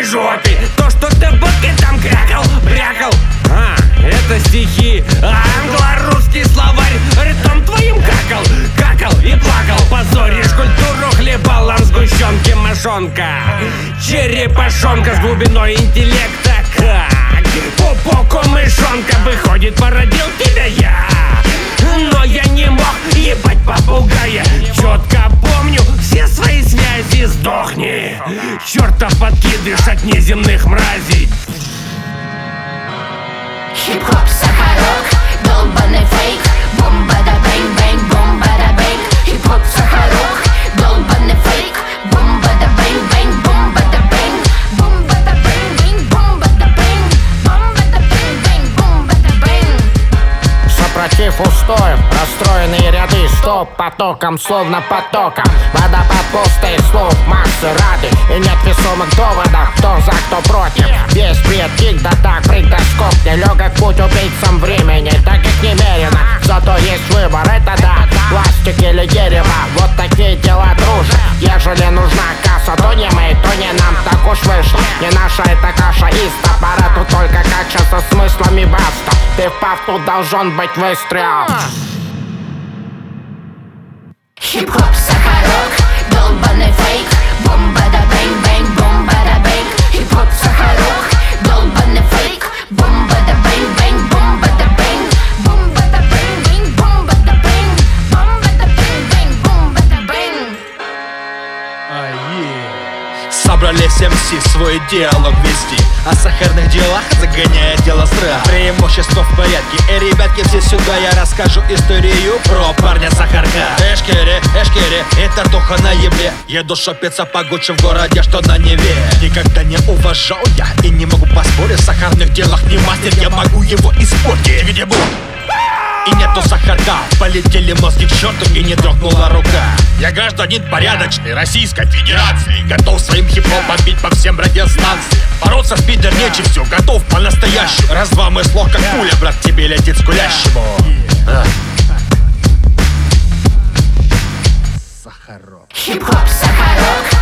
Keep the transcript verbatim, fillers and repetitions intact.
жопе. То, что ты в будке там крякал, брякал. А, это стихи, англо-русский словарь. Ртом твоим какал, какал и плакал. Позоришь культуру, хлебал в сгущенке мошонка. Черепашонка с глубиной интеллекта. Как пупок у мышонка, выходит, породил тебя я. Но я не мог ебать попугая. Четко помню все свои связи. Сдохни, чертов подкидыш от неземных мразей. Хип-хоп, сахарок, долбаный фейк. Бомба да бэнг, бэнг, бомба да бэнг. Хип-хоп, сахарок, долбаный фейк. Бомба да бэнг, бэнг, бомба да бэнг. Бомба да бэнг, бэнг, бомба да бэнг. Бомба да бэнг, бэнг, бомба да бэнг. Сопротив устоев, расстроенные ряды. Стоп потоком, словно потоком. Водопад пустых слов, массы рады. И нет весомых доводов, кто за, кто против. Весь бред, кик, да так, прыг-доскоп. Нелегок путь убийцам времени, так как немерено. Зато есть выбор, это да, пластик или дерево. Вот такие дела дружат. Ежели нужна касса, то не мы, то не нам. Так уж вышло, не наша эта каша. Из топора тут только кача со смыслами баста. Ты впав, тут должен быть выстрел. Хип-хоп, сахарок, долбаный фейк. Бомба да бэнг, бэнг, бомба да бэнг. Хип-хоп, сахарок, долбаный фейк. Бомба да бэнг, бэнг, бомба да бэнг. Бомба да бэнг, бэнг, бомба да бэнг. Бомба да бэнг, бэнг, бомба да бэнг. Собрались эм си свой диалог вести. О сахарных делах загоняя дело страх. Преимущество в порядке. И, ребятки, все сюда я расскажу историю про парня Сахарка. Эшкери, эшкери, и тартуха на ебле. Еду шопиться по Гуччи в городе, что на Неве. Никогда не уважал я и не могу поспорить. В сахарных делах не мастер, я могу его испортить. Где был? И нету Сахарка, полетели мозги к черту, и не дрогнула рука. Я гражданин порядочный Российской Федерации, готов своим хип-хопом бить по всем радиостанциям. Бороться с пидор нечистью, готов по-настоящему. Раз-два мысло как пуля, брат, тебе летит скулящему. а. Хип-хоп, сахарок,